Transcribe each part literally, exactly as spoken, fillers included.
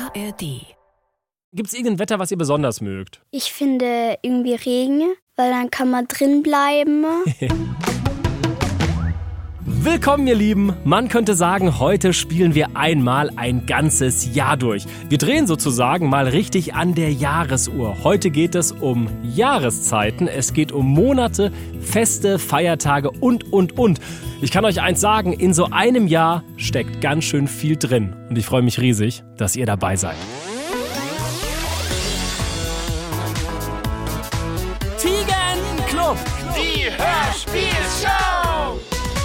A R D. Gibt es irgendein Wetter, was ihr besonders mögt? Ich finde irgendwie Regen, weil dann kann man drin bleiben. Willkommen, ihr Lieben. Man könnte sagen, heute spielen wir einmal ein ganzes Jahr durch. Wir drehen sozusagen mal richtig an der Jahresuhr. Heute geht es um Jahreszeiten, es geht um Monate, Feste, Feiertage und, und, und. Ich kann euch eins sagen, in so einem Jahr steckt ganz schön viel drin. Und ich freue mich riesig, dass ihr dabei seid. Tigerenclub, die Hörspielshow!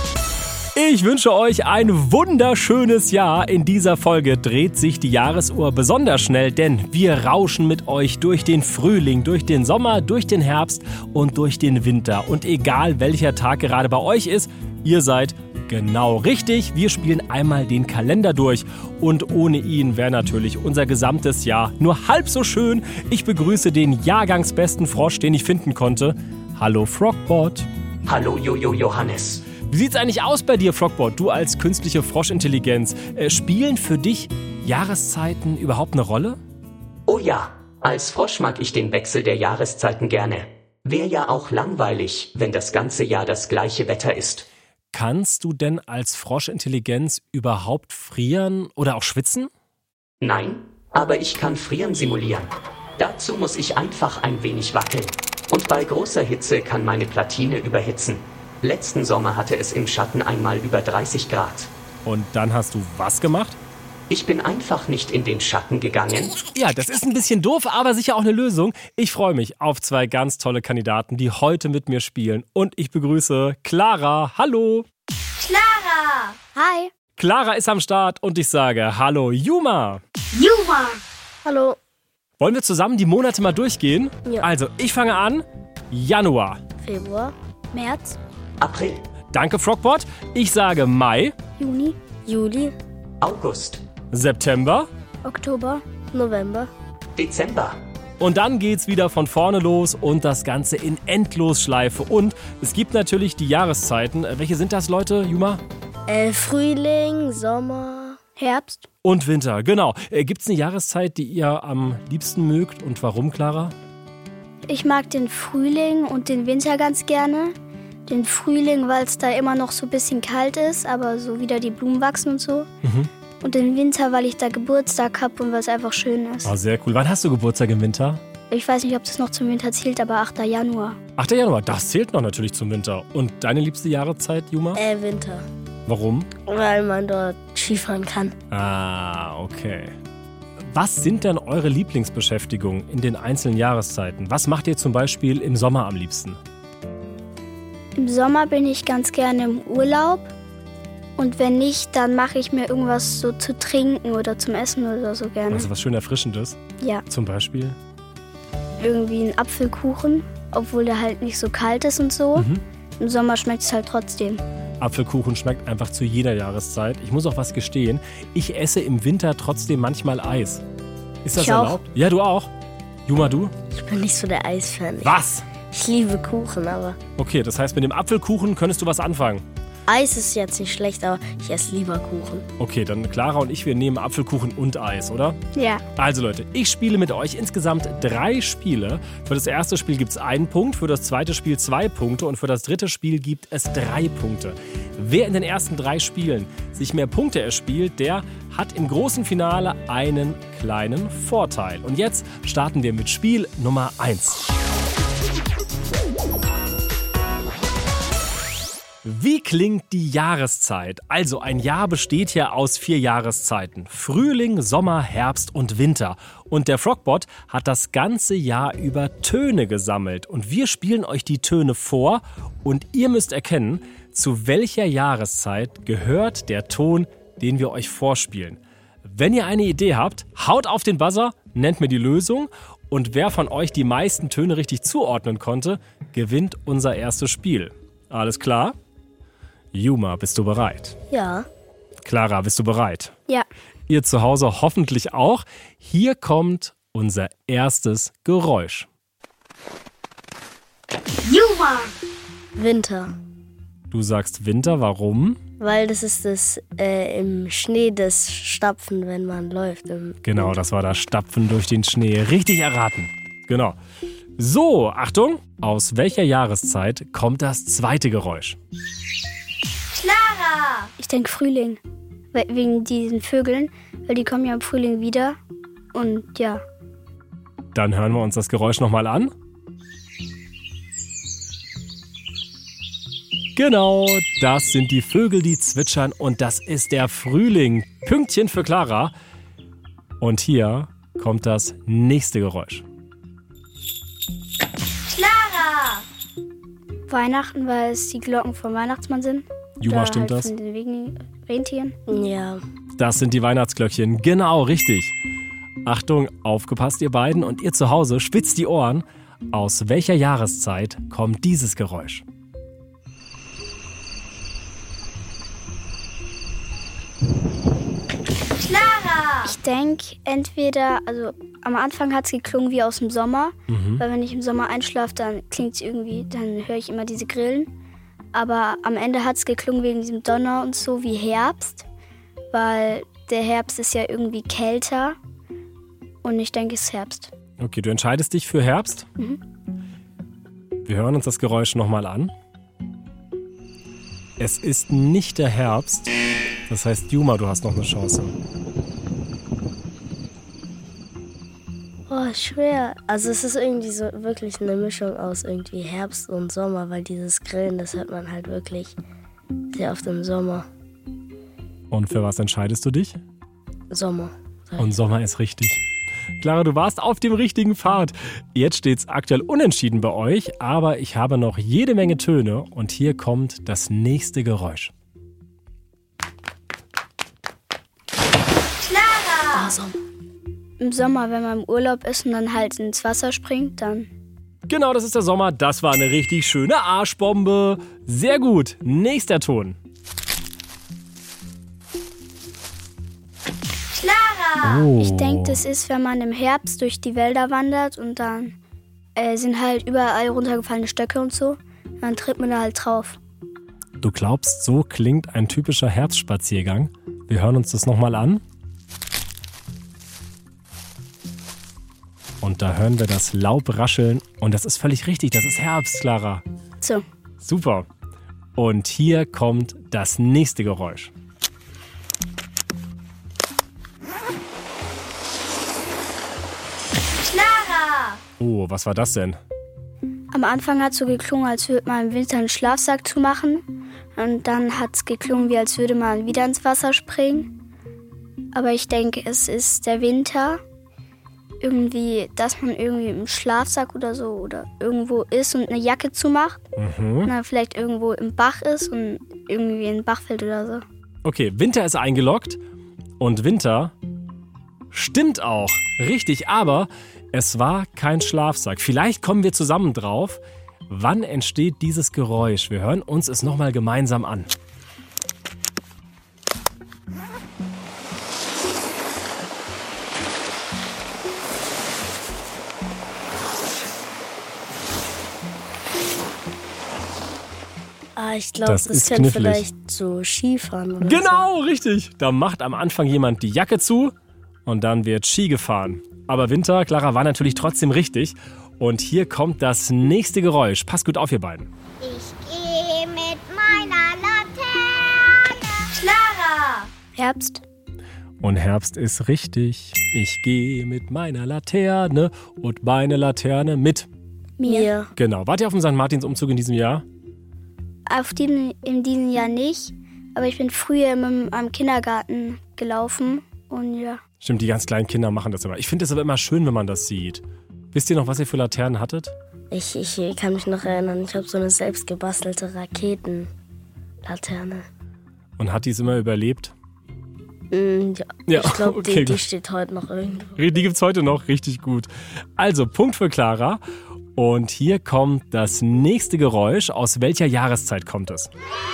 Ich wünsche euch ein wunderschönes Jahr. In dieser Folge dreht sich die Jahresuhr besonders schnell, denn wir rauschen mit euch durch den Frühling, durch den Sommer, durch den Herbst und durch den Winter. Und egal welcher Tag gerade bei euch ist, ihr seid genau richtig. Wir spielen einmal den Kalender durch und ohne ihn wäre natürlich unser gesamtes Jahr nur halb so schön. Ich begrüße den jahrgangsbesten Frosch, den ich finden konnte. Hallo Frogbot. Hallo Jojo Johannes. Wie sieht's eigentlich aus bei dir, Frogbot? Du als künstliche Froschintelligenz. Äh, spielen für dich Jahreszeiten überhaupt eine Rolle? Oh ja, als Frosch mag ich den Wechsel der Jahreszeiten gerne. Wäre ja auch langweilig, wenn das ganze Jahr das gleiche Wetter ist. Kannst du denn als Froschintelligenz überhaupt frieren oder auch schwitzen? Nein, aber ich kann Frieren simulieren. Dazu muss ich einfach ein wenig wackeln. Und bei großer Hitze kann meine Platine überhitzen. Letzten Sommer hatte es im Schatten einmal über dreißig Grad. Und dann hast du was gemacht? Ich bin einfach nicht in den Schatten gegangen. Ja, das ist ein bisschen doof, aber sicher auch eine Lösung. Ich freue mich auf zwei ganz tolle Kandidaten, die heute mit mir spielen. Und ich begrüße Clara. Hallo. Clara! Hi. Clara ist am Start und ich sage Hallo Yuma. Yuma! Hallo. Wollen wir zusammen die Monate mal durchgehen? Ja. Also, ich fange an. Januar. Februar. März. April. Danke, Frogbot. Ich sage Mai. Juni. Juli. August. September. Oktober. November. Dezember. Und dann geht's wieder von vorne los und das Ganze in Endlosschleife. Und es gibt natürlich die Jahreszeiten. Welche sind das, Leute, Yuma? Äh, Frühling, Sommer, Herbst. Und Winter, genau. Äh, gibt's eine Jahreszeit, die ihr am liebsten mögt und warum, Clara? Ich mag den Frühling und den Winter ganz gerne. Den Frühling, weil es da immer noch so ein bisschen kalt ist, aber so wieder die Blumen wachsen und so. Mhm. Und den Winter, weil ich da Geburtstag habe und weil es einfach schön ist. Oh, sehr cool. Wann hast du Geburtstag im Winter? Ich weiß nicht, ob das noch zum Winter zählt, aber achter Januar. achter Januar, das zählt noch natürlich zum Winter. Und deine liebste Jahreszeit, Yuma? Äh, Winter. Warum? Weil man dort Skifahren kann. Ah, okay. Was sind denn eure Lieblingsbeschäftigungen in den einzelnen Jahreszeiten? Was macht ihr zum Beispiel im Sommer am liebsten? Im Sommer bin ich ganz gerne im Urlaub. Und wenn nicht, dann mache ich mir irgendwas so zu trinken oder zum Essen oder so gerne. Also was schön Erfrischendes? Ja, Zum Beispiel? irgendwie ein Apfelkuchen, obwohl der halt nicht so kalt ist und so. Mhm. Im Sommer schmeckt es halt trotzdem. Apfelkuchen schmeckt einfach zu jeder Jahreszeit. Ich muss auch was gestehen, ich esse im Winter trotzdem manchmal Eis. Ist das Ich auch. erlaubt? Ja, du auch. Juma, du? Ich bin nicht so der Eisfan. Was? Ich liebe Kuchen, aber Okay, das heißt, mit dem Apfelkuchen könntest du was anfangen. Eis ist jetzt nicht schlecht, aber ich esse lieber Kuchen. Okay, dann Clara und ich, wir nehmen Apfelkuchen und Eis, oder? Ja. Also Leute, ich spiele mit euch insgesamt drei Spiele. Für das erste Spiel gibt es einen Punkt, für das zweite Spiel zwei Punkte und für das dritte Spiel gibt es drei Punkte. Wer in den ersten drei Spielen sich mehr Punkte erspielt, der hat im großen Finale einen kleinen Vorteil. Und jetzt starten wir mit Spiel Nummer eins. Wie klingt die Jahreszeit? Also ein Jahr besteht ja aus vier Jahreszeiten. Frühling, Sommer, Herbst und Winter. Und der Frogbot hat das ganze Jahr über Töne gesammelt. Und wir spielen euch die Töne vor und ihr müsst erkennen, zu welcher Jahreszeit gehört der Ton, den wir euch vorspielen. Wenn ihr eine Idee habt, haut auf den Buzzer, nennt mir die Lösung. Und wer von euch die meisten Töne richtig zuordnen konnte, gewinnt unser erstes Spiel. Alles klar? Yuma, bist du bereit? Ja. Clara, bist du bereit? Ja. Ihr zu Hause hoffentlich auch. Hier kommt unser erstes Geräusch. Yuma! Winter. Du sagst Winter, warum? Weil das ist das äh, im Schnee das Stapfen, wenn man läuft. Im Genau, das war das Stapfen durch den Schnee. Richtig erraten. Genau. So, Achtung. Aus welcher Jahreszeit kommt das zweite Geräusch? Clara! Ich denke Frühling. We- Wegen diesen Vögeln, weil die kommen ja im Frühling wieder. Und ja. Dann hören wir uns das Geräusch nochmal an. Genau, das sind die Vögel, die zwitschern und das ist der Frühling. Pünktchen für Clara. Und hier kommt das nächste Geräusch. Clara! Weihnachten, weil es die Glocken vom Weihnachtsmann sind. Juma, Oder stimmt halt das? Von den wegen Rentieren. Ja. Das sind die Weihnachtsglöckchen. Genau, richtig. Achtung, aufgepasst ihr beiden und ihr zu Hause, spitzt die Ohren. Aus welcher Jahreszeit kommt dieses Geräusch? Clara! Ich denke entweder, also am Anfang hat es geklungen wie aus dem Sommer. Mhm. Weil wenn ich im Sommer einschlafe, dann klingt es irgendwie, dann höre ich immer diese Grillen. Aber am Ende hat es geklungen wegen diesem Donner und so wie Herbst. Weil der Herbst ist ja irgendwie kälter. Und ich denke, es ist Herbst. Okay, du entscheidest dich für Herbst. Mhm. Wir hören uns das Geräusch nochmal an. Es ist nicht der Herbst. Das heißt, Juma, du hast noch eine Chance. Oh, schwer. Also es ist irgendwie so wirklich eine Mischung aus irgendwie Herbst und Sommer, weil dieses Grillen, das hört man halt wirklich sehr oft im Sommer. Und für was entscheidest du dich? Sommer. Und Sommer ist richtig. Clara, du warst auf dem richtigen Pfad. Jetzt steht es aktuell unentschieden bei euch, aber ich habe noch jede Menge Töne und hier kommt das nächste Geräusch. Clara! Im Sommer, wenn man im Urlaub ist und dann halt ins Wasser springt, dann... Genau, das ist der Sommer. Das war eine richtig schöne Arschbombe. Sehr gut. Nächster Ton. Oh. Ich denke, das ist, wenn man im Herbst durch die Wälder wandert und dann äh, sind halt überall runtergefallene Stöcke und so. Und dann tritt man da halt drauf. Du glaubst, so klingt ein typischer Herbstspaziergang? Wir hören uns das nochmal an. Und da hören wir das Laub rascheln. Und das ist völlig richtig, das ist Herbst, Clara. So. Super. Und hier kommt das nächste Geräusch. Clara! Oh, was war das denn? Am Anfang hat es so geklungen, als würde man im Winter einen Schlafsack zumachen. Und dann hat es geklungen, wie als würde man wieder ins Wasser springen. Aber ich denke, es ist der Winter. Irgendwie, dass man irgendwie im Schlafsack oder so oder irgendwo ist und eine Jacke zumacht. Mhm. Und dann vielleicht irgendwo im Bach ist und irgendwie in den Bach fällt oder so. Okay, Winter ist eingeloggt. Und Winter stimmt auch. Richtig, aber es war kein Schlafsack. Vielleicht kommen wir zusammen drauf. Wann entsteht dieses Geräusch? Wir hören uns es nochmal gemeinsam an. Ah, ich glaube, Das das, ist könnte knifflig. vielleicht so Skifahren oder Genau, richtig. Da macht am Anfang jemand die Jacke zu und dann wird Ski gefahren. Aber Winter, Clara, war natürlich trotzdem richtig. Und hier kommt das nächste Geräusch. Passt gut auf, ihr beiden. Ich gehe mit meiner Laterne. Clara! Herbst. Und Herbst ist richtig. Ich gehe mit meiner Laterne und meine Laterne mit. Mir. Mir. Genau. Wart ihr auf dem Sankt Martins Umzug in diesem Jahr? Auf diesem, in diesem Jahr nicht, aber ich bin früher im, am Kindergarten gelaufen und ja. Stimmt, die ganz kleinen Kinder machen das immer. Ich finde es aber immer schön, wenn man das sieht. Wisst ihr noch, was ihr für Laternen hattet? Ich, ich kann mich noch erinnern, ich habe so eine selbstgebastelte Raketenlaterne. Und hat die es immer überlebt? Mm, ja. Ja, ich glaube, okay, die, die gut. steht heute noch irgendwo. Die gibt es heute noch, richtig gut. Also, Punkt für Clara. Und hier kommt das nächste Geräusch. Aus welcher Jahreszeit kommt es?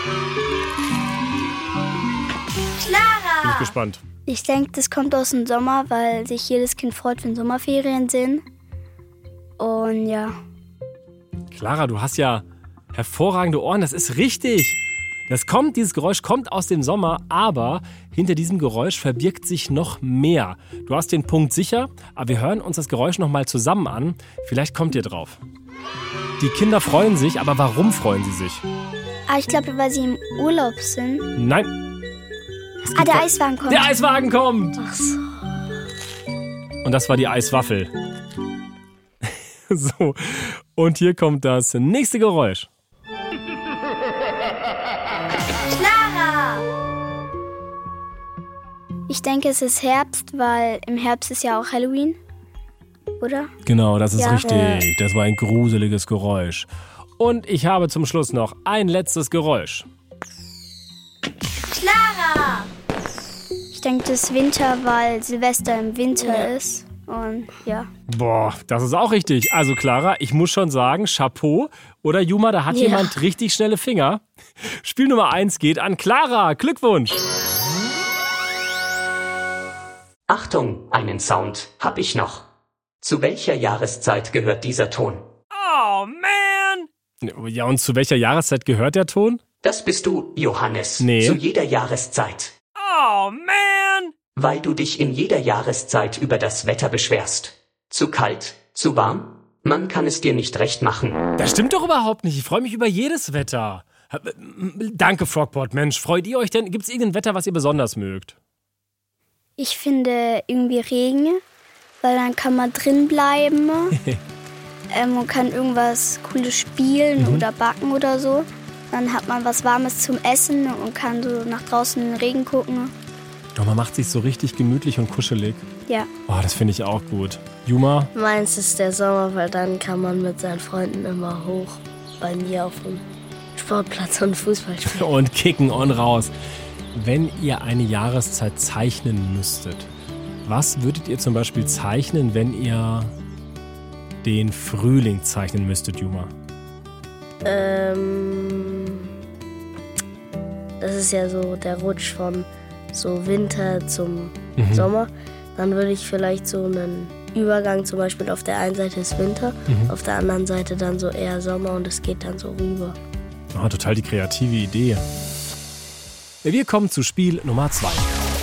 Clara! Bin ich gespannt. Ich denke, das kommt aus dem Sommer, weil sich jedes Kind freut, wenn Sommerferien sind. Und ja. Clara, du hast ja hervorragende Ohren, das ist richtig. Das kommt, dieses Geräusch kommt aus dem Sommer, aber hinter diesem Geräusch verbirgt sich noch mehr. Du hast den Punkt sicher, aber wir hören uns das Geräusch nochmal zusammen an. Vielleicht kommt ihr drauf. Die Kinder freuen sich, aber warum freuen sie sich? Ah, ich glaube, weil sie im Urlaub sind. Nein. Ah, der Eiswagen kommt. Der Eiswagen kommt! Ach so. Und das war die Eiswaffel. So, und hier kommt das nächste Geräusch. Clara! Ich denke, es ist Herbst, weil im Herbst ist ja auch Halloween, oder? Genau, das ist Ja. richtig. Das war ein gruseliges Geräusch. Und ich habe zum Schluss noch ein letztes Geräusch. Clara! Ich denke, das ist Winter, weil Silvester im Winter ist. Und ja. Boah, das ist auch richtig. Also Clara, ich muss schon sagen, Chapeau. Oder Juma, da hat Ja. jemand richtig schnelle Finger. Spiel Nummer eins geht an Clara. Glückwunsch. Achtung, einen Sound hab ich noch. Zu welcher Jahreszeit gehört dieser Ton? Oh, man. Ja, und zu welcher Jahreszeit gehört der Ton? Das bist du, Johannes. Nee. Zu jeder Jahreszeit. Oh, man. Weil du dich in jeder Jahreszeit über das Wetter beschwerst. Zu kalt, zu warm? Man kann es dir nicht recht machen. Das stimmt doch überhaupt nicht. Ich freue mich über jedes Wetter. Danke, Frogpot. Mensch, freut ihr euch denn? Gibt es irgendein Wetter, was ihr besonders mögt? Ich finde irgendwie Regen, weil dann kann man drin bleiben ähm, und kann irgendwas Cooles spielen Mhm. oder backen oder so. Dann hat man was Warmes zum Essen und kann so nach draußen in den Regen gucken. Doch, man macht sich so richtig gemütlich und kuschelig. Ja. Oh, das finde ich auch gut. Juma? Meins ist der Sommer, weil dann kann man mit seinen Freunden immer hoch bei mir auf dem Sportplatz und Fußball spielen. Und kicken on raus. Wenn ihr eine Jahreszeit zeichnen müsstet, was würdet ihr zum Beispiel zeichnen, wenn ihr den Frühling zeichnen müsstet, Juma? Ähm, das ist ja so der Rutsch von so Winter zum Mhm. Sommer. Dann würde ich vielleicht so einen Übergang, zum Beispiel auf der einen Seite ist Winter, Mhm. auf der anderen Seite dann so eher Sommer und es geht dann so rüber. Oh, total die kreative Idee. Wir kommen zu Spiel Nummer zwei.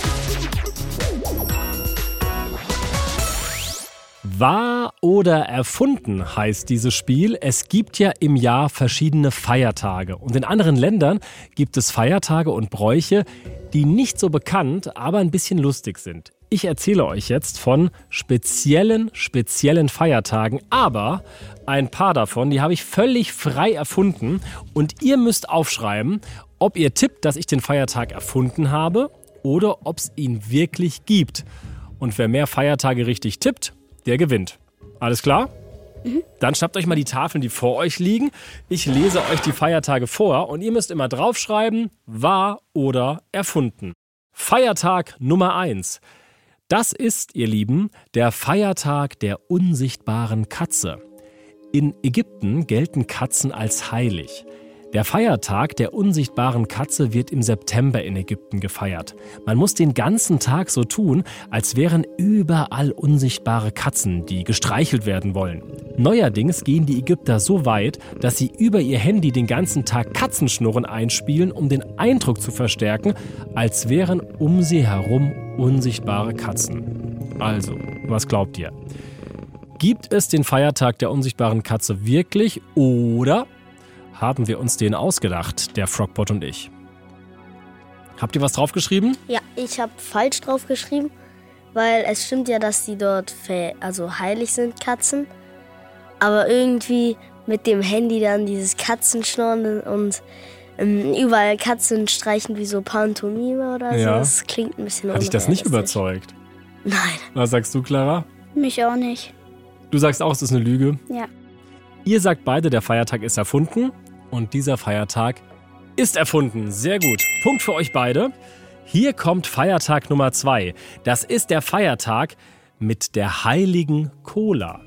Wahr oder erfunden heißt dieses Spiel. Es gibt ja im Jahr verschiedene Feiertage. Und in anderen Ländern gibt es Feiertage und Bräuche, die nicht so bekannt, aber ein bisschen lustig sind. Ich erzähle euch jetzt von speziellen, speziellen Feiertagen, aber ein paar davon, die habe ich völlig frei erfunden. Und ihr müsst aufschreiben, ob ihr tippt, dass ich den Feiertag erfunden habe oder ob es ihn wirklich gibt. Und wer mehr Feiertage richtig tippt, der gewinnt. Alles klar? Mhm. Dann schnappt euch mal die Tafeln, die vor euch liegen. Ich lese euch die Feiertage vor und ihr müsst immer draufschreiben, wahr oder erfunden. Feiertag Nummer eins. Das ist, ihr Lieben, der Feiertag der unsichtbaren Katze. In Ägypten gelten Katzen als heilig. Der Feiertag der unsichtbaren Katze wird im September in Ägypten gefeiert. Man muss den ganzen Tag so tun, als wären überall unsichtbare Katzen, die gestreichelt werden wollen. Neuerdings gehen die Ägypter so weit, dass sie über ihr Handy den ganzen Tag Katzenschnurren einspielen, um den Eindruck zu verstärken, als wären um sie herum unsichtbare Katzen. Also, was glaubt ihr? Gibt es den Feiertag der unsichtbaren Katze wirklich oder haben wir uns den ausgedacht, der Frogpot und ich? Habt ihr was draufgeschrieben? Ja, ich habe falsch drauf geschrieben, weil es stimmt ja, dass die dort fe- also heilig sind, Katzen. Aber irgendwie mit dem Handy dann dieses Katzenschnorren und ähm, überall Katzen streichen wie so Pantomime oder so. Ja. Das klingt ein bisschen Hat dich das nicht unrealistisch. überzeugt? Nein. Was sagst du, Clara? Mich auch nicht. Du sagst auch, es ist eine Lüge. Ja. Ihr sagt beide, der Feiertag ist erfunden und dieser Feiertag ist erfunden. Sehr gut. Punkt für euch beide. Hier kommt Feiertag Nummer zwei. Das ist der Feiertag mit der heiligen Cola.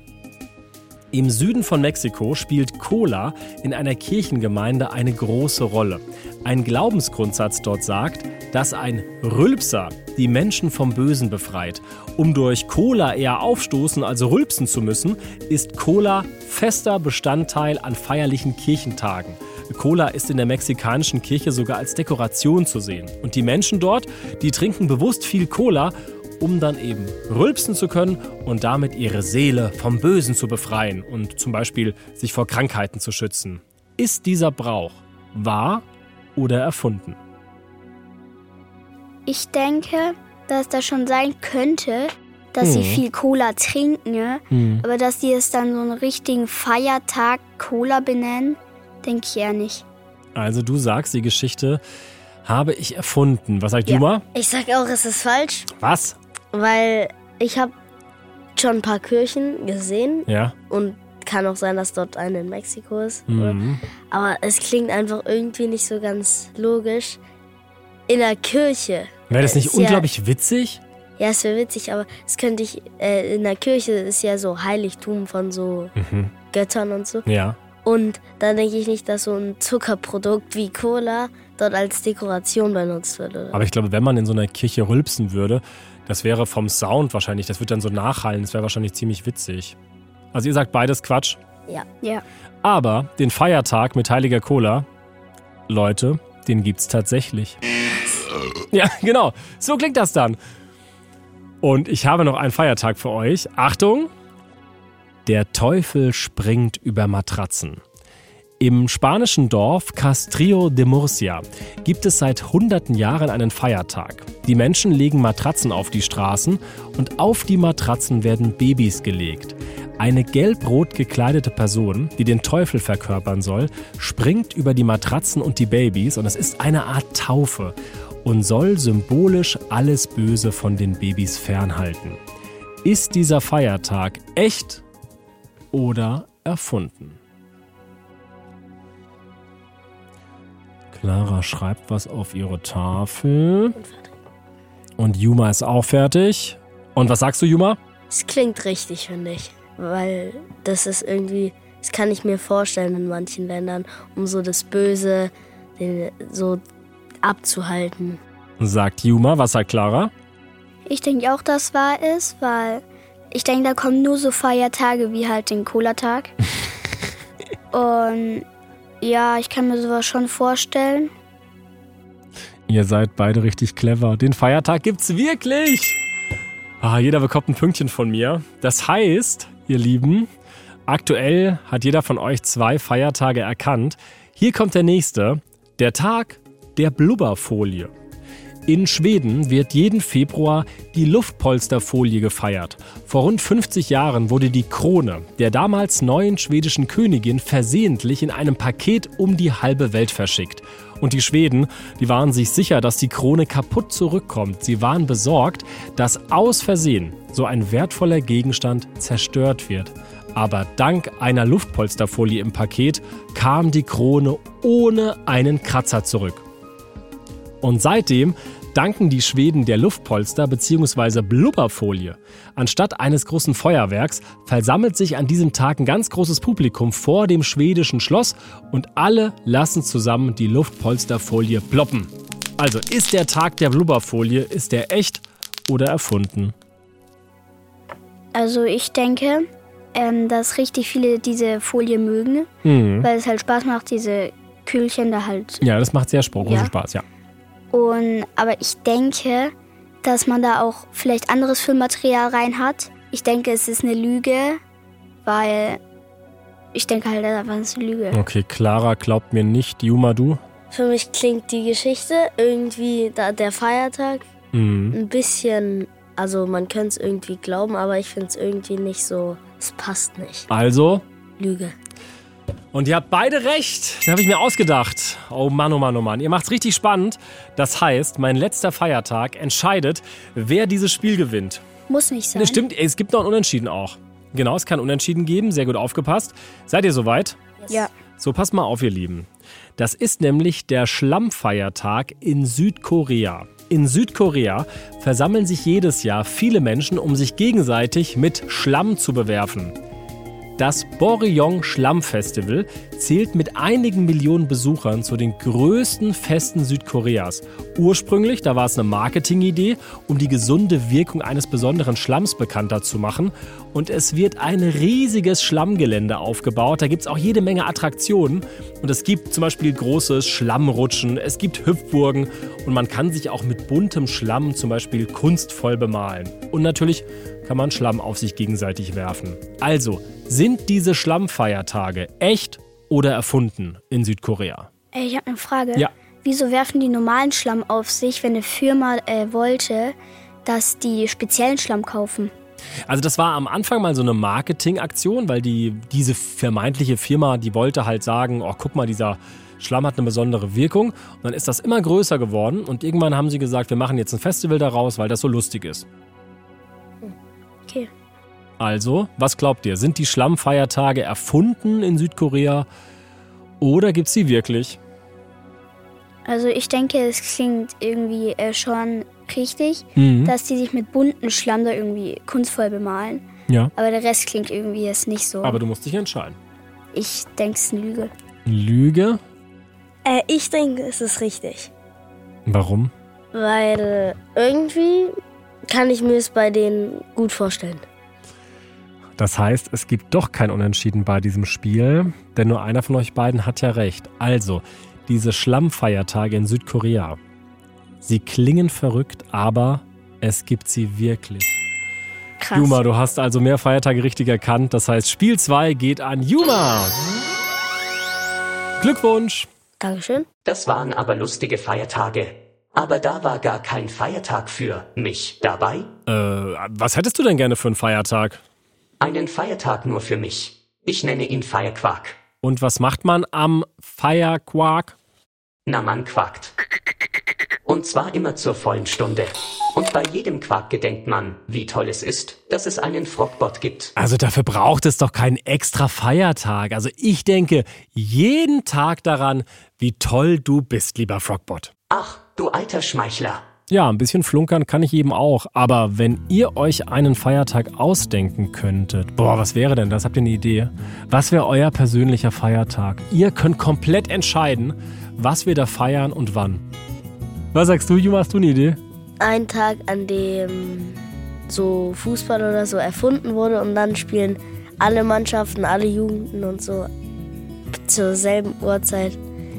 Im Süden von Mexiko spielt Cola in einer Kirchengemeinde eine große Rolle. Ein Glaubensgrundsatz dort sagt, dass ein Rülpser die Menschen vom Bösen befreit. Um durch Cola eher aufstoßen, also rülpsen zu müssen, ist Cola fester Bestandteil an feierlichen Kirchentagen. Cola ist in der mexikanischen Kirche sogar als Dekoration zu sehen. Und die Menschen dort, die trinken bewusst viel Cola, um dann eben rülpsen zu können und damit ihre Seele vom Bösen zu befreien und zum Beispiel sich vor Krankheiten zu schützen. Ist dieser Brauch wahr oder erfunden? Ich denke, dass das schon sein könnte, dass Mhm. sie viel Cola trinken, ne? Mhm. Aber dass die es dann so einen richtigen Feiertag Cola benennen, denke ich eher nicht. Also du sagst, die Geschichte habe ich erfunden. Was sagt Ja. Juma? Ich sag auch, es ist falsch, Was? weil ich habe schon ein paar Kirchen gesehen Ja. und kann auch sein, dass dort eine in Mexiko ist. Oder? Mhm. Aber es klingt einfach irgendwie nicht so ganz logisch. In der Kirche. Wäre das nicht Ist ja- unglaublich witzig? Ja, es wäre witzig, aber es könnte ich. Äh, in der Kirche ist ja so Heiligtum von so Mhm. Göttern und so. Ja. Und dann denke ich nicht, dass so ein Zuckerprodukt wie Cola dort als Dekoration benutzt wird. Oder? Aber ich glaube, wenn man in so einer Kirche rülpsen würde, das wäre vom Sound wahrscheinlich, das würde dann so nachhallen, das wäre wahrscheinlich ziemlich witzig. Also ihr sagt beides Quatsch. Ja. Ja. Aber den Feiertag mit heiliger Cola, Leute, den gibt's tatsächlich. Ja, genau. So klingt das dann. Und ich habe noch einen Feiertag für euch. Achtung! Der Teufel springt über Matratzen. Im spanischen Dorf Castrillo de Murcia gibt es seit hunderten Jahren einen Feiertag. Die Menschen legen Matratzen auf die Straßen und auf die Matratzen werden Babys gelegt. Eine gelb-rot gekleidete Person, die den Teufel verkörpern soll, springt über die Matratzen und die Babys und es ist eine Art Taufe und soll symbolisch alles Böse von den Babys fernhalten. Ist dieser Feiertag echt oder erfunden? Clara schreibt was auf ihre Tafel. Und Juma ist auch fertig. Und was sagst du, Juma? Es klingt richtig, finde ich. Weil das ist irgendwie, das kann ich mir vorstellen in manchen Ländern, um so das Böse den, so abzuhalten. Sagt Juma. Was sagt Clara? Ich denke auch, dass wahr ist, weil ich denke, da kommen nur so Feiertage wie halt den Cola-Tag. Und ja, ich kann mir sowas schon vorstellen. Ihr seid beide richtig clever. Den Feiertag gibt's wirklich. Ah, jeder bekommt ein Pünktchen von mir. Das heißt, ihr Lieben, aktuell hat jeder von euch zwei Feiertage erkannt. Hier kommt der nächste. Der Tag der Blubberfolie. In Schweden wird jeden Februar die Luftpolsterfolie gefeiert. Vor rund fünfzig Jahren wurde die Krone der damals neuen schwedischen Königin versehentlich in einem Paket um die halbe Welt verschickt. Und die Schweden, die waren sich sicher, dass die Krone kaputt zurückkommt. Sie waren besorgt, dass aus Versehen so ein wertvoller Gegenstand zerstört wird. Aber dank einer Luftpolsterfolie im Paket kam die Krone ohne einen Kratzer zurück. Und seitdem danken die Schweden der Luftpolster bzw. Blubberfolie. Anstatt eines großen Feuerwerks versammelt sich an diesem Tag ein ganz großes Publikum vor dem schwedischen Schloss und alle lassen zusammen die Luftpolsterfolie ploppen. Also ist der Tag der Blubberfolie, ist der echt oder erfunden? Also ich denke, ähm, dass richtig viele diese Folie mögen, Mhm. weil es halt Spaß macht, diese Kühlchen da halt. Ja, das macht sehr großen Ja. Spaß, ja. Und aber ich denke, dass man da auch vielleicht anderes Füllmaterial rein hat. Ich denke, es ist eine Lüge, weil ich denke halt einfach, es ist eine Lüge. Okay, Clara glaubt mir nicht. Juma, du? Für mich klingt die Geschichte irgendwie, da der Feiertag, Mhm. ein bisschen, also man könnte es irgendwie glauben, aber ich finde es irgendwie nicht so, es passt nicht. Also, Lüge. und ihr habt beide recht. Das habe ich mir ausgedacht. Oh Mann, oh Mann, oh Mann. Ihr macht's richtig spannend. Das heißt, mein letzter Feiertag entscheidet, wer dieses Spiel gewinnt. Muss nicht sein. Das stimmt, es gibt noch ein Unentschieden auch. Genau, es kann Unentschieden geben. Sehr gut aufgepasst. Seid ihr soweit? Ja. So, passt mal auf, ihr Lieben. Das ist nämlich der Schlammfeiertag in Südkorea. In Südkorea versammeln sich jedes Jahr viele Menschen, um sich gegenseitig mit Schlamm zu bewerfen. Das Boryong Schlammfestival zählt mit einigen Millionen Besuchern zu den größten Festen Südkoreas. Ursprünglich, da war es eine Marketingidee, um die gesunde Wirkung eines besonderen Schlamms bekannter zu machen. Und es wird ein riesiges Schlammgelände aufgebaut. Da gibt es auch jede Menge Attraktionen. Und es gibt zum Beispiel großes Schlammrutschen, es gibt Hüpfburgen und man kann sich auch mit buntem Schlamm zum Beispiel kunstvoll bemalen. Und natürlich kann man Schlamm auf sich gegenseitig werfen. Also, sind diese Schlammfeiertage echt oder erfunden in Südkorea? Ey, ich habe eine Frage. Ja. Wieso werfen die normalen Schlamm auf sich, wenn eine Firma äh, wollte, dass die speziellen Schlamm kaufen? Also das war am Anfang mal so eine Marketingaktion, weil die, diese vermeintliche Firma, die wollte halt sagen, oh guck mal, dieser Schlamm hat eine besondere Wirkung. Und dann ist das immer größer geworden und irgendwann haben sie gesagt, wir machen jetzt ein Festival daraus, weil das so lustig ist. Okay. Also, was glaubt ihr? Sind die Schlammfeiertage erfunden in Südkorea oder gibt es sie wirklich? Also ich denke, es klingt irgendwie äh, schon richtig, Mhm. dass die sich mit bunten Schlamm da irgendwie kunstvoll bemalen. Ja. Aber der Rest klingt irgendwie jetzt nicht so. Aber du musst dich entscheiden. Ich denke, es ist eine Lüge. Lüge? Äh, ich denke, es ist richtig. Warum? Weil irgendwie kann ich mir es bei denen gut vorstellen. Das heißt, es gibt doch kein Unentschieden bei diesem Spiel, denn nur einer von euch beiden hat ja recht. Also, diese Schlammfeiertage in Südkorea, sie klingen verrückt, aber es gibt sie wirklich. Krass. Yuma, du hast also mehr Feiertage richtig erkannt. Das heißt, Spiel zwei geht an Yuma. Glückwunsch. Dankeschön. Das waren aber lustige Feiertage. Aber da war gar kein Feiertag für mich dabei. Äh, was hättest du denn gerne für einen Feiertag? Einen Feiertag nur für mich. Ich nenne ihn Feierquark. Und was macht man am Feierquark? Na, man quakt. Und zwar immer zur vollen Stunde. Und bei jedem Quark gedenkt man, wie toll es ist, dass es einen Frogbot gibt. Also dafür braucht es doch keinen extra Feiertag. Also ich denke jeden Tag daran, wie toll du bist, lieber Frogbot. Ach, du alter Schmeichler. Ja, ein bisschen flunkern kann ich eben auch. Aber wenn ihr euch einen Feiertag ausdenken könntet, boah, was wäre denn das? Habt ihr eine Idee? Was wäre euer persönlicher Feiertag? Ihr könnt komplett entscheiden, was wir da feiern und wann. Was sagst du, Juma? Hast du eine Idee? Ein Tag, an dem so Fußball oder so erfunden wurde und dann spielen alle Mannschaften, alle Jugenden und so zur selben Uhrzeit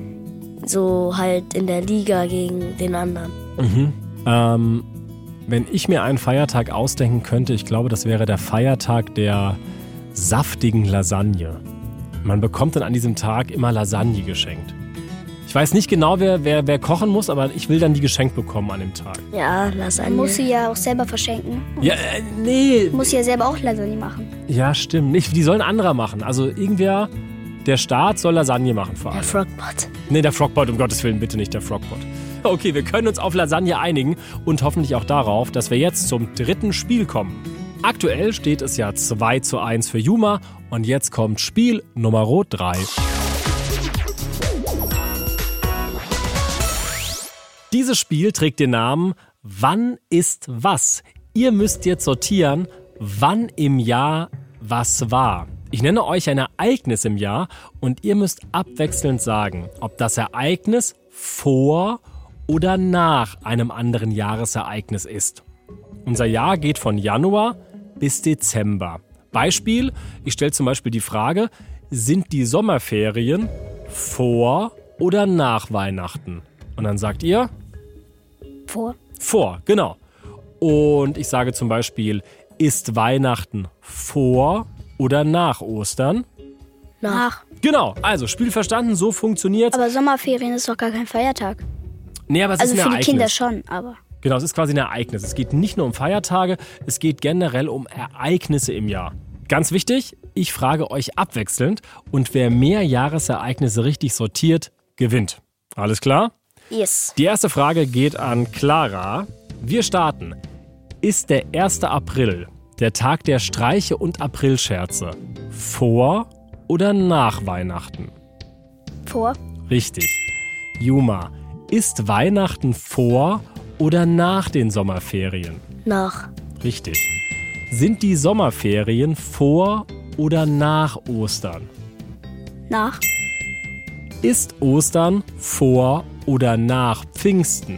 so halt in der Liga gegen den anderen. Mhm. Ähm, wenn ich mir einen Feiertag ausdenken könnte, ich glaube, das wäre der Feiertag der saftigen Lasagne. Man bekommt dann an diesem Tag immer Lasagne geschenkt. Ich weiß nicht genau, wer, wer, wer kochen muss, aber ich will dann die geschenkt bekommen an dem Tag. Ja, Man Lasagne. muss sie ja auch selber verschenken. Ja, äh, nee. Muss ja selber auch Lasagne machen. Ja, stimmt. Nicht, die sollen anderer machen. Also irgendwer, der Staat soll Lasagne machen vor allem. Der Frogbot. Nee, der Frogbot, um Gottes Willen, bitte nicht der Frogbot. Okay, wir können uns auf Lasagne einigen und hoffentlich auch darauf, dass wir jetzt zum dritten Spiel kommen. Aktuell steht es ja zwei zu eins für Yuma und jetzt kommt Spiel Nummer drei. Dieses Spiel trägt den Namen Wann ist was? Ihr müsst jetzt sortieren, wann im Jahr was war. Ich nenne euch ein Ereignis im Jahr und ihr müsst abwechselnd sagen, ob das Ereignis vor oder nach einem anderen Jahresereignis ist. Unser Jahr geht von Januar bis Dezember. Beispiel, ich stelle zum Beispiel die Frage, sind die Sommerferien vor oder nach Weihnachten? Und dann sagt ihr? Vor. Vor, genau. Und ich sage zum Beispiel, ist Weihnachten vor oder nach Ostern? Nach. Genau, also Spiel verstanden, so funktioniert's. Aber Sommerferien ist doch gar kein Feiertag. Nee, aber es Also ist ein für die Ereignis. Kinder schon, aber... Genau, es ist quasi ein Ereignis. Es geht nicht nur um Feiertage, es geht generell um Ereignisse im Jahr. Ganz wichtig, ich frage euch abwechselnd und wer mehr Jahresereignisse richtig sortiert, gewinnt. Alles klar? Yes. Die erste Frage geht an Clara. Wir starten. Ist der erste April der Tag der Streiche und Aprilscherze vor oder nach Weihnachten? Vor. Richtig. Yuma, ist Weihnachten vor oder nach den Sommerferien? Nach. Richtig. Sind die Sommerferien vor oder nach Ostern? Nach. Ist Ostern vor oder nach Pfingsten?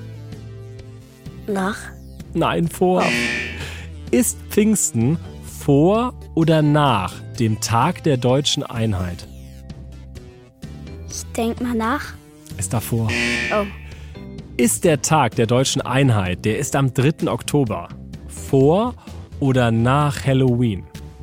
Nach? Nein, vor. Ist Pfingsten vor oder nach dem Tag der deutschen Einheit? Ich denke mal nach. Ist davor. Oh. Ist der Tag der deutschen Einheit, der ist am dritten Oktober, vor oder nach Halloween?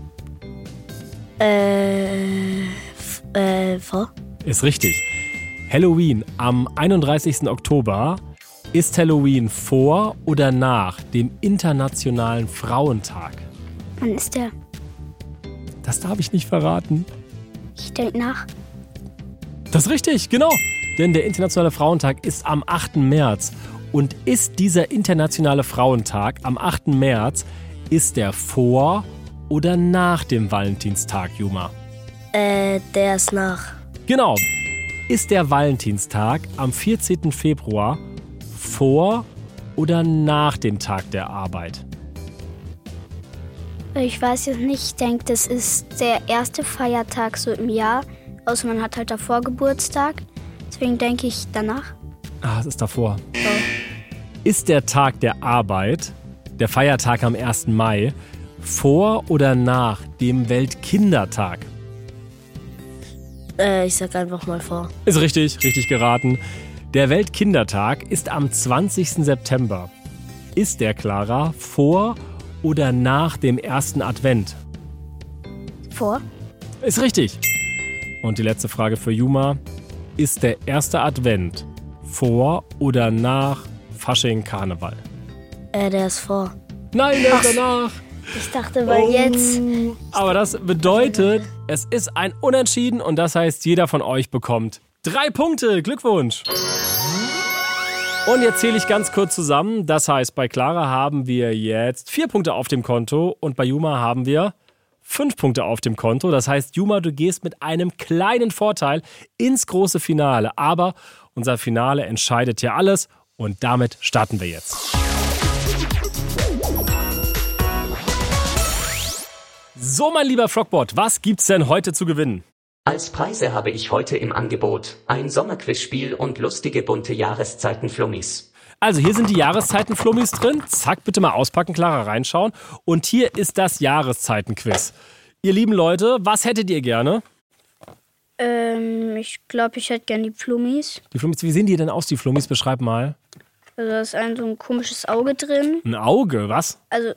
Äh, f- äh, vor? Ist richtig. Halloween am einunddreißigsten Oktober. Ist Halloween vor oder nach dem Internationalen Frauentag? Wann ist der? Das darf ich nicht verraten. Ich denke nach. Das ist richtig, genau. Denn der Internationale Frauentag ist am achten März. Und ist dieser Internationale Frauentag am achten März, ist der vor oder nach dem Valentinstag, Juma? Äh, der ist nach. Genau. Ist der Valentinstag am vierzehnten Februar vor oder nach dem Tag der Arbeit? Ich weiß jetzt nicht. Ich denke, das ist der erste Feiertag so im Jahr. Außer man hat halt davor Geburtstag. Deswegen denke ich danach. Ah, es ist davor. Ist der Tag der Arbeit, der Feiertag am ersten Mai, vor oder nach dem Weltkindertag? Äh, ich sag einfach mal vor. Ist richtig, richtig geraten. Der Weltkindertag ist am zwanzigsten September. Ist der, Clara, vor oder nach dem ersten Advent? Vor? Ist richtig. Und die letzte Frage für Juma. Ist der erste Advent vor oder nach Fasching Karneval? Äh, der ist vor. Nein, der ist danach. Ich dachte, weil Oh. jetzt... Aber das bedeutet, es ist ein Unentschieden und das heißt, jeder von euch bekommt drei Punkte. Glückwunsch. Und jetzt zähle ich ganz kurz zusammen. Das heißt, bei Clara haben wir jetzt vier Punkte auf dem Konto und bei Juma haben wir fünf Punkte auf dem Konto. Das heißt, Juma, du gehst mit einem kleinen Vorteil ins große Finale. Aber unser Finale entscheidet ja alles und damit starten wir jetzt. So, mein lieber Frogbot, was gibt's denn heute zu gewinnen? Als Preise habe ich heute im Angebot ein Sommerquizspiel und lustige bunte Jahreszeiten-Flummis. Also hier sind die Jahreszeiten-Flummis drin. Zack, bitte mal auspacken, Clara, reinschauen. Und hier ist das Jahreszeiten-Quiz. Ihr lieben Leute, was hättet ihr gerne? Ähm, ich glaube, ich hätte gern die Flummis. Die Flummis, wie sehen die denn aus, die Flummis? Beschreib mal. Also da ist ein so ein komisches Auge drin. Ein Auge, was? Also,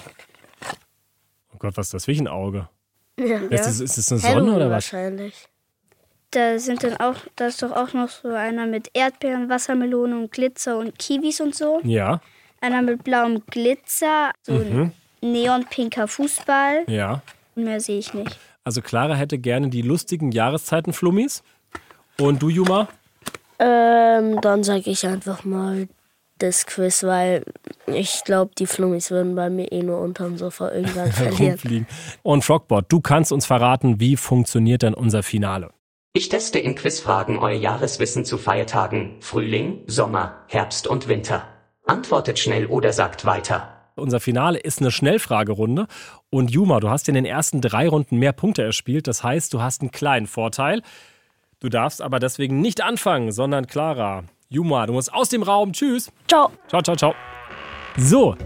Oh Gott, was ist das für ein Auge? Ja. Ist, das, ist das eine Halloween Sonne oder was? wahrscheinlich. da sind dann auch, da ist doch auch noch so einer mit Erdbeeren, Wassermelone und Glitzer und Kiwis und so. Ja, Einer mit blauem Glitzer, so Mhm. ein neonpinker Fußball. ja. Mehr sehe ich nicht. Also Clara hätte gerne die lustigen Jahreszeiten-Flummis. Und du, Juma? Ähm, dann sage ich einfach mal das Quiz, weil ich glaube, die Flummis würden bei mir eh nur unterm Sofa irgendwann verlieren. Rumfliegen. Und Frogbot, du kannst uns verraten, wie funktioniert denn unser Finale? Ich teste in Quizfragen euer Jahreswissen zu Feiertagen, Frühling, Sommer, Herbst und Winter. Antwortet schnell oder sagt weiter. Unser Finale ist eine Schnellfragerunde. Und Juma, du hast in den ersten drei Runden mehr Punkte erspielt. Das heißt, du hast einen kleinen Vorteil. Du darfst aber deswegen nicht anfangen, sondern Clara. Juma, du musst aus dem Raum. Tschüss. Ciao. Ciao, ciao, ciao. So.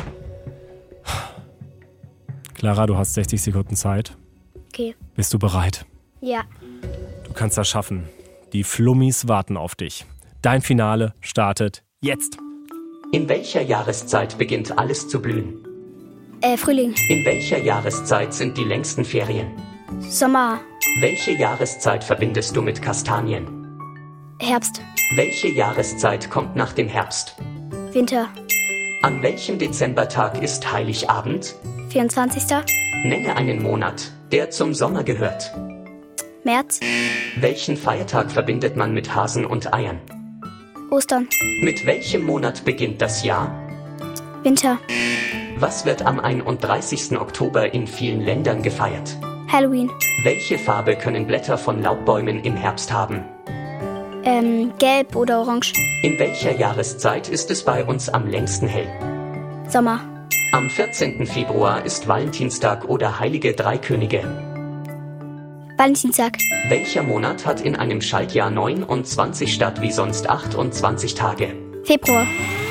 Clara, du hast sechzig Sekunden Zeit. Okay. Bist du bereit? Ja. Du kannst das schaffen. Die Flummis warten auf dich. Dein Finale startet jetzt. In welcher Jahreszeit beginnt alles zu blühen? Äh, Frühling. In welcher Jahreszeit sind die längsten Ferien? Sommer. Welche Jahreszeit verbindest du mit Kastanien? Herbst. Welche Jahreszeit kommt nach dem Herbst? Winter. An welchem Dezembertag ist Heiligabend? vierundzwanzigster Nenne einen Monat, der zum Sommer gehört. März. Welchen Feiertag verbindet man mit Hasen und Eiern? Ostern. Mit welchem Monat beginnt das Jahr? Winter. Was wird am einunddreißigsten Oktober in vielen Ländern gefeiert? Halloween. Welche Farbe können Blätter von Laubbäumen im Herbst haben? Ähm, gelb oder orange. In welcher Jahreszeit ist es bei uns am längsten hell? Sommer. Am vierzehnten Februar ist Valentinstag oder Heilige Drei Könige. Valentinstag. Welcher Monat hat in einem Schaltjahr neunundzwanzig statt wie sonst achtundzwanzig Tage? Februar.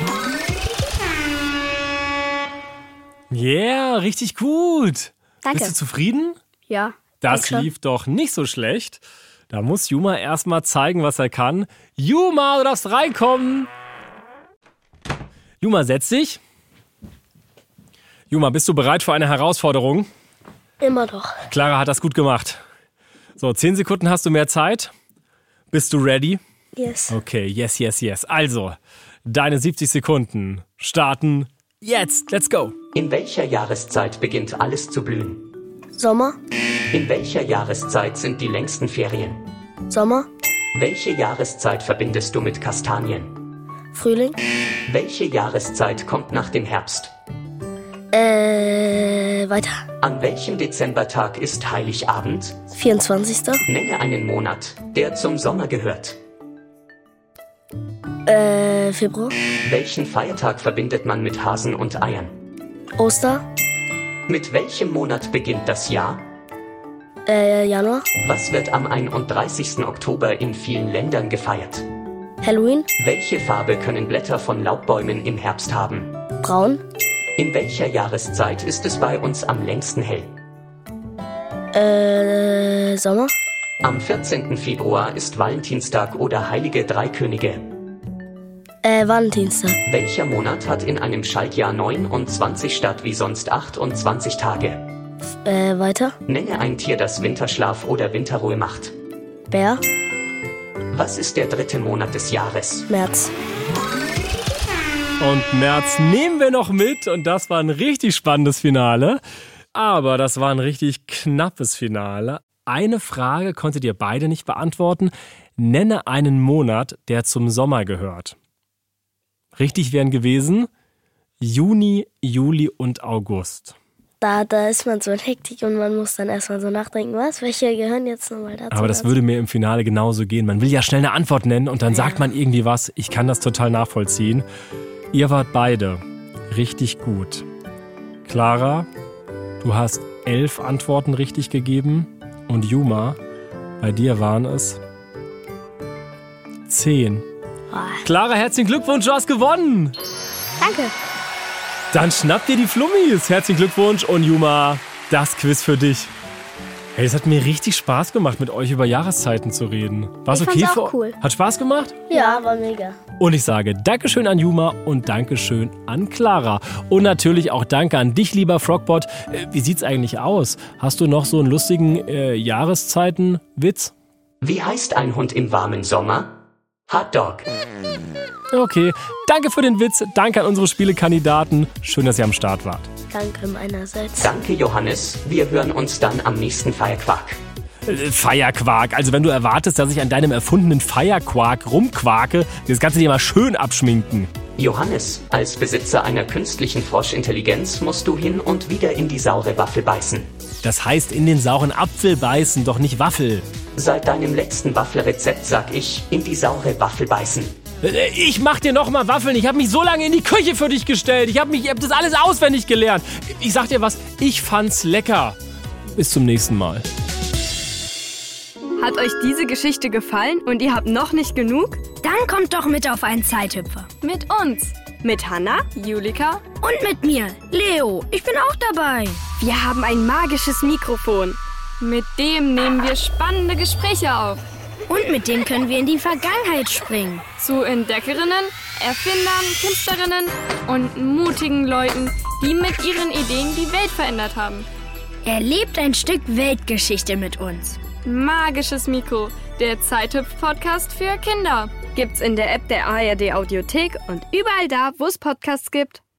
Yeah, richtig gut. Danke. Bist du zufrieden? Ja. Das denke schon. lief doch nicht so schlecht. Da muss Juma erstmal zeigen, was er kann. Juma, du darfst reinkommen. Juma, setz dich. Juma, bist du bereit für eine Herausforderung? Immer doch. Clara hat das gut gemacht. So, zehn Sekunden hast du mehr Zeit. Bist du ready? Yes. Okay, yes, yes, yes. Also, deine siebzig Sekunden starten jetzt. Let's go. In welcher Jahreszeit beginnt alles zu blühen? Sommer. In welcher Jahreszeit sind die längsten Ferien? Sommer. Welche Jahreszeit verbindest du mit Kastanien? Frühling. Welche Jahreszeit kommt nach dem Herbst? Äh, weiter. An welchem Dezembertag ist Heiligabend? vierundzwanzigster Nenne einen Monat, der zum Sommer gehört. Äh, Februar. Welchen Feiertag verbindet man mit Hasen und Eiern? Oster. Mit welchem Monat beginnt das Jahr? Äh, Januar. Was wird am einunddreißigsten Oktober in vielen Ländern gefeiert? Halloween. Welche Farbe können Blätter von Laubbäumen im Herbst haben? Braun. In welcher Jahreszeit ist es bei uns am längsten hell? Äh, Sommer. Am vierzehnten Februar ist Valentinstag oder Heilige Drei Könige. Äh, Valentinstag. Welcher Monat hat in einem Schaltjahr neunundzwanzig statt wie sonst achtundzwanzig Tage? Äh, weiter. Nenne ein Tier, das Winterschlaf oder Winterruhe macht. Bär. Was ist der dritte Monat des Jahres? März. Und März nehmen wir noch mit und das war ein richtig spannendes Finale. Aber das war ein richtig knappes Finale. Eine Frage konntet ihr beide nicht beantworten. Nenne einen Monat, der zum Sommer gehört. Richtig wären gewesen Juni, Juli und August. Da, da ist man so in Hektik und man muss dann erstmal so nachdenken, was, welche gehören jetzt nochmal dazu? Aber das würde mir im Finale genauso gehen. Man will ja schnell eine Antwort nennen und dann sagt man irgendwie was. Ich kann das total nachvollziehen. Ihr wart beide richtig gut. Clara, du hast elf Antworten richtig gegeben. Und Juma, bei dir waren es zehn. Clara, herzlichen Glückwunsch, du hast gewonnen. Danke. Dann schnapp dir die Flummis. Herzlichen Glückwunsch und Juma, das Quiz für dich. Hey, es hat mir richtig Spaß gemacht, mit euch über Jahreszeiten zu reden. War's Ich okay fand's auch für cool. Hat Spaß gemacht? Ja, war mega. Und ich sage Dankeschön an Juma und Dankeschön an Clara. Und natürlich auch Danke an dich, lieber Frogbot. Äh, Wie sieht's eigentlich aus? Hast du noch so einen lustigen äh, Jahreszeiten-Witz? Wie heißt ein Hund im warmen Sommer? Hot Dog. Okay, danke für den Witz. Danke an unsere Spielekandidaten. Schön, dass ihr am Start wart. Danke meinerseits. Danke, Johannes. Wir hören uns dann am nächsten Feierquark. Äh, Feierquark. Also wenn du erwartest, dass ich an deinem erfundenen Feierquark rumquake, das kannst du dir mal schön abschminken. Johannes, als Besitzer einer künstlichen Froschintelligenz musst du hin und wieder in die saure Waffel beißen. Das heißt in den sauren Apfel beißen, doch nicht Waffel. Seit deinem letzten Waffelrezept sag ich, in die saure Waffel beißen. Äh, Ich mach dir noch mal Waffeln. Ich habe mich so lange in die Küche für dich gestellt. Ich habe mich, ich hab das alles auswendig gelernt. Ich sag dir was, ich fand's lecker. Bis zum nächsten Mal. Hat euch diese Geschichte gefallen und ihr habt noch nicht genug? Dann kommt doch mit auf einen Zeithüpfer. Mit uns. Mit Hanna, Julika. Und mit mir, Leo. Ich bin auch dabei. Wir haben ein magisches Mikrofon. Mit dem nehmen wir spannende Gespräche auf. Und mit dem können wir in die Vergangenheit springen. Zu Entdeckerinnen, Erfindern, Künstlerinnen und mutigen Leuten, die mit ihren Ideen die Welt verändert haben. Erlebt ein Stück Weltgeschichte mit uns. Magisches Mikro, der Zeithüpf-Podcast für Kinder. Gibt's in der App der A R D Audiothek und überall da, wo es Podcasts gibt.